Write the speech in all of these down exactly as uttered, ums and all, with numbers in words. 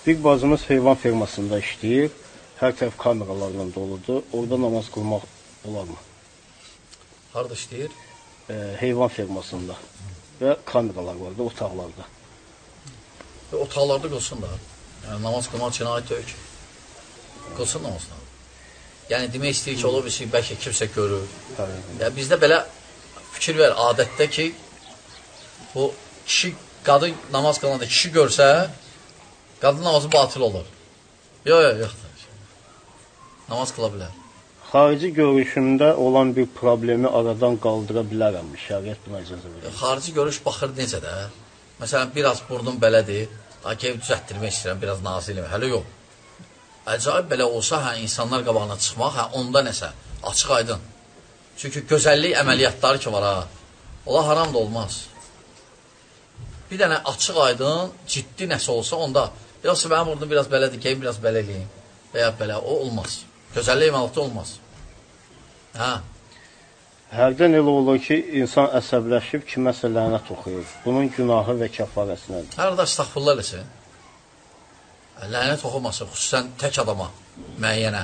Bir bacımız heyvan fermasında işləyir. Hər tərəf kameralarla doludur. Orada namaz qılmaq olarmı? Harada işləyir? E, heyvan fermasında. Və kameralar var da, otaqlarda. Və otaqlarda qılsın da. Yəni, namaz qılmaq cinayət deyil ki. Qılsın namazdan. Yəni, demək istəyir ki, olur bir şey, bəlkə kimsə görür. Yəni, bizdə belə fikir ver, adətdə ki, bu kişi, qadın namaz qılanda kişi görsə, qadın namazı batıl olur. Yox, yox, yoxdur. Namaz qıla bilər. Xarici görüşümdə olan bir problemi aradan qaldıra bilərəm. Şəriət buna icazə verir. Xarici görüş baxır necə də. Məsələn, biraz burnum belədir. Hakiyyə düzətdirmək istəyirəm, biraz naziliyim. Hələ yox. Əcayib belə olsa, hə, insanlar qabağına çıxmaq, hə, onda nəsə, açıq aydın. Çünki gözəllik əməliyyatları ki var, ha, ola haram da olmaz. Bir dənə açıq aydın, ciddi nəsə olsa, onda, yoxsa mənim burnum biraz belədir, keyim biraz belə eləyim, və ya belə, o olmaz. Gözəllik əməliyyatı olmaz. Hə. Hərdən elə olur ki, insan əsəbləşib, kiməsə lənət oxuyur. Bunun günahı və kəfarəsi nədir? Hər da istəxfurlar eləsin. Lənət oxumasın, xüsusən tək adama, müəyyənə.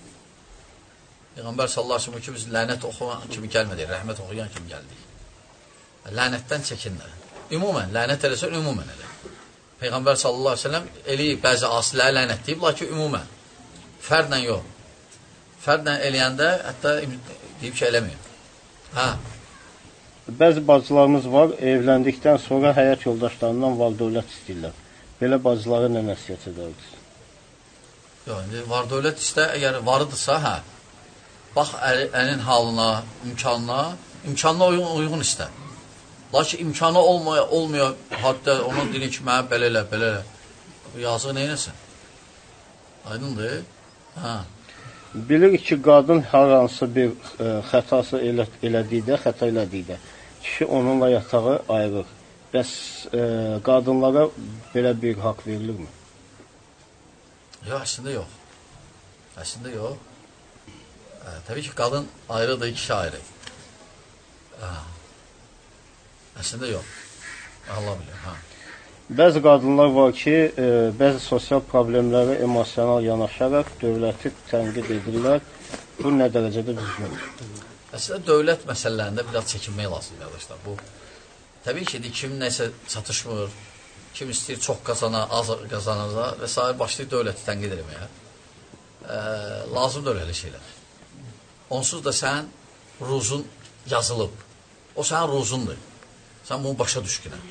Peyğəmbər sallallahu əleyhi və səlləm ki, biz lənət oxuyan kimi gəlmədik, rəhmət oxuyan kimi gəldik. Lənətdən çəkinlər. Ümumən, lənət eləsə, ümumən elə. Peyğəmbər sallallahu əleyhi və səlləm eləyib, bəzi asiləri lənət deyib, lakin ümumən. Fərdlə yox. Fərdlə eləyəndə, hətta deyib ki, eləməyim. Hə. Bəzi bacılarımız var, evləndikdən sonra həyat yoldaşlarından var-dövlət istəyirlər. Belə bacılara nə nəsiyyət edərdiniz? Yox, indi var-dövlət istə, əgər varıdırsa, hə, bax əlin halına, imkanına, imkanına uyğun, uyğun istə. Lakin imkanı olmuyor, olmuyor, hatta onun dilin ki, mənə belə elə, belə elə. Yazıq neynəsin? Aydındır? Hə. Bilirik ki, qadın hər hansı bir e, xətası elə, elədikdə, xəta elədikdə, kişi onunla yatağı ayırır. Bəs e, qadınlara belə bir haqq verilirmi? Yox, əslində yox. Əslində yox. Ə, təbii ki, qadın ayrıdır, kişi ayrı. Ə, əslində yox. Allah bilir, hə. Bəzi qadınlar var ki, e, bəzi sosial problemləri emosional yanaşaraq dövləti tənqid edirlər. Bu nə dərəcədə düzgündür? Əslində, dövlət məsələlərində biraz çəkinmək lazımdır, arkadaşlar. Bu, təbii ki, kim nəsə çatışmır, kim istəyir çox qazana, az qazanacaq və s. başlayır dövləti tənqid eləməyə. E, lazımdır elə şeylər. Onsuz da sən ruzun yazılıb. O sənin ruzundur. Sən bunu başa düşkünən.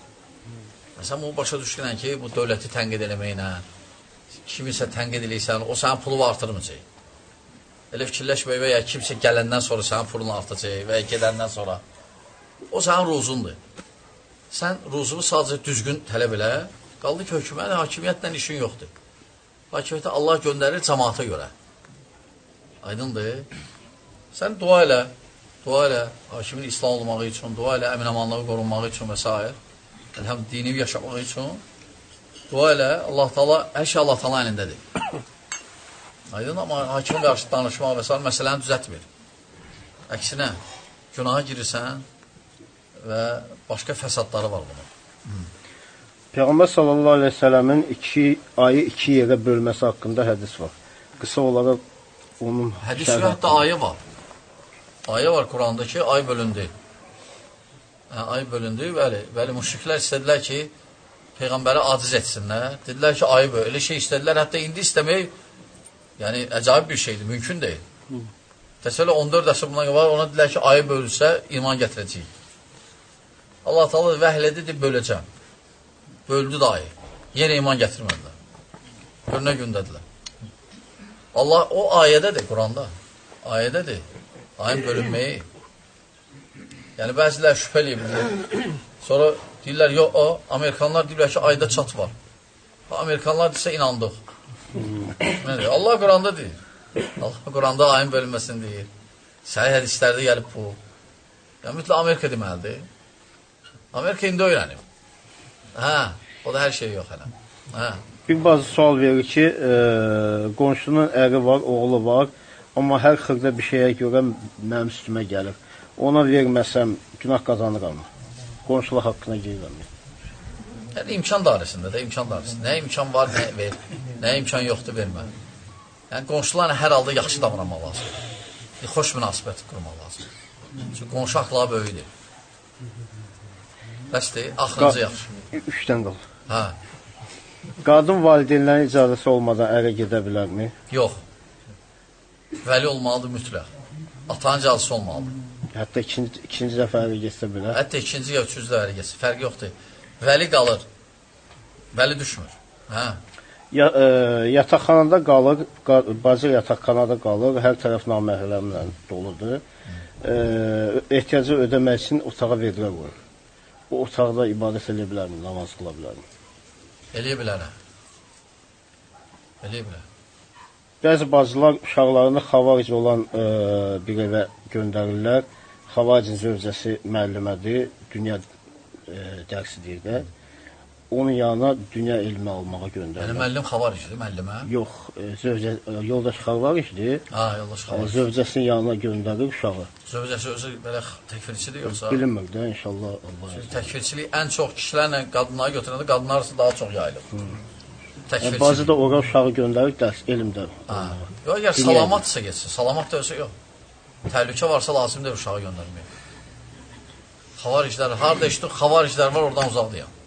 Sən bunu başa düşkünən ki, bu dövləti tənqid eləməklə, kimisə tənqid eləysən, o sənin pulu artırmayacaq. Elə fikirləşmək və ya kimsə gələndən sonra sənin pulunu artacaq və ya gedəndən sonra. O sənin ruzundur. Sən ruzunu sadəcə düzgün tələb elə, qaldı ki, hökumət, hakimiyyətlə işin yoxdur. Hakimiyyətə Allah göndərir cəmaata görə. Aydındır. Sən dua elə, dua elə, hakimin İslam olmağı üçün, dua elə, əmin-amanlığı qorunmağı üçün və s. Həm dini yaşamaq üçün dua elə, Allah Taala hər şey Allah Taala əlindədir. Aydın, amma hakimin qarşı danışmaq və s. məsələni düzətmir. Əksinə, günaha girirsən və başqa fəsadları var bunun. Hı. Peyğəmbər sallallahu əleyhi və səlləmin iki ayı iki yerə bölməsi haqqında hədis var. Qısa olaraq onun hədis yox, hətta ayı var. Ayı var Quranda ki, ay bölündü. Hə, ay bölündü, bəli, bəli, müşriklər istədilər ki, Peyğəmbəri aciz etsinlər. Dedilər ki, ayı bölündü. Elə şey istədilər, hətta indi istəmək, yəni, əcayib bir şeydir, mümkün deyil. Təsəvvürlə on dörd əsr bundan var, ona dedilər ki, ayı bölünsə, iman gətirəcəyik. Allah Taala vəhlədi, deyib, böləcəm. Böldü da ayı. Yenə iman gətirmədilər. Gör nə gündədirlər. Allah, o ayədədir, Quranda. Ayədədir. Ayın bölünməyi. Yəni, bəzilər şübhə eləyibdir. Sonra deyirlər, yox, o, Amerikanlar deyirlər ki, ayda çat var. Amerikanlar deyirsə, inandıq. Nə deyir? Allah Quranda deyir. Allah Quranda ayın bölünməsini deyir. Səhih hədislərdə gəlib bu. Yəni, mütləq Amerika deməlidir. Amerika indi öyrənib. Hə, o da hər şey yox hələ. Hə. Bir bazı sual verir ki, e, qonşunun əri var, oğlu var, amma hər xırda bir şeyə görə mənim üstümə gəlir. Ona verməsəm, günah qazanıram. Qonşular haqqına girirəm. Yəni, imkan dairəsində də, imkan dairəsində. Nə imkan var, nə ver, nə imkan yoxdur, vermə. Yəni, qonşularla hər halda yaxşı davranmaq lazımdır. Xoş münasibət qurmaq lazımdır. Çünki qonşu axlağı böyüdür. Bəsdir, axırıncı yaxşı. Üçdən qal. Hə. Qadın valideynlərin icazəsi olmadan ərə gedə bilərmi? Yox. Vəli olmalıdır mütləq. Atanın icazəsi olmalıdır. Hətta ikinci, ikinci dəfə ərə getsə bilər. Hətta ikinci ya üçüncü dəfə ərə getsə, fərqi yoxdur. Vəli qalır. Vəli düşmür. Hə. Ya, e, yataqxanada qalır, bacı yataqxanada qalır, hər tərəf naməhrəmlə doludur. E, ehtiyacı ödəmək üçün otağa vedrə qoyur. O otaqda ibadət edə bilərmi, namaz qıla bilərmi? Eləyə bilər. Eləyə bilər. Bəzi bacılar uşaqlarını xavaric olan e, bir evə göndərirlər. Xavaricin zövcəsi müəllimədir, dünya e, dərsi deyir də. Onun yanına dünya elmi almağa göndərirlər. Yəni müəllim xavaricdir, müəllimə? Yox, e, zövcə, yoldaş xavaricdir. Ha, yoldaş xavaricdir. E, zövcəsinin yanına göndərir uşağı. Zövcəsi özü belə təkfirçidir yoxsa? Bilinmir də, inşallah. Allah təkfirçilik ən çox kişilərlə qadınları götürəndə qadınlar arası daha çox yayılır. Yəni, bazı da ora uşağı göndərir dərs, elmdə. Yox, əgər salamatdırsa geçsin, salamat da ölsə yox. Təhlükə varsa lazım deyil uşağı göndərmək. Xavariclər, harada işdir, xavariclər var, oradan uzaqdayam.